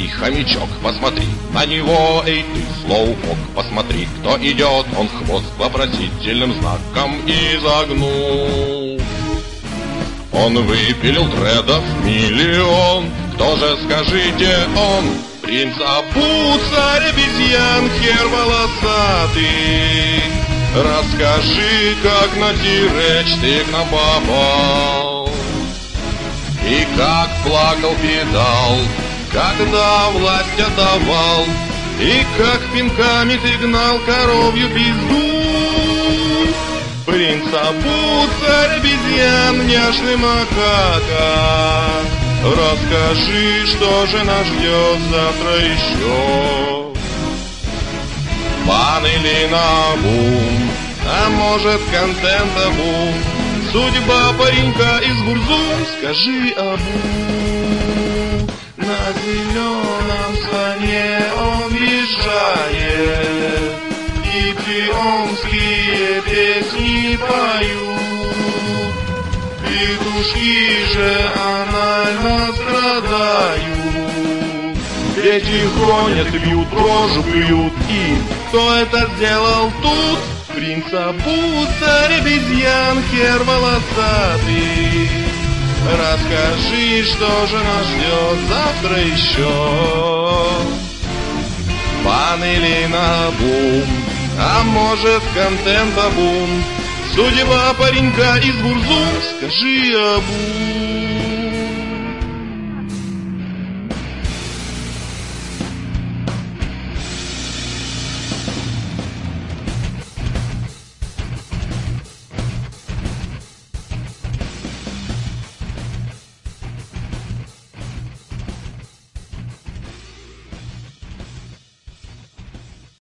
хомячок, посмотри на него, эй ты, слоупок, посмотри, кто идет, он хвост вопросительным знаком изогнул. Он выпилил дредов миллион, кто же, скажите, он? Принц Абу, царь обезьян, хер волосатый. Расскажи, как на T-Rex ты к нам попал, и как плакал педал, когда власть отдавал, и как пинками ты гнал коровью пизду. Принц Абу, царь обезьян, няшный макака, расскажи, что же нас ждет завтра еще. Бан или набум, а может контента бум, судьба паренька из Гурзум, скажи Абу. На зеленом слоне он въезжает, и пионские песни поют. Петушки же анально страдают, дети гонят, бьют, рожу плюют. И кто это сделал тут? Принц Абу, царь обезьян, хер волосатый. Расскажи, что же нас ждет завтра еще. Бан или набум, а может контента бум, судьба паренька из Гурзум, скажи Абу.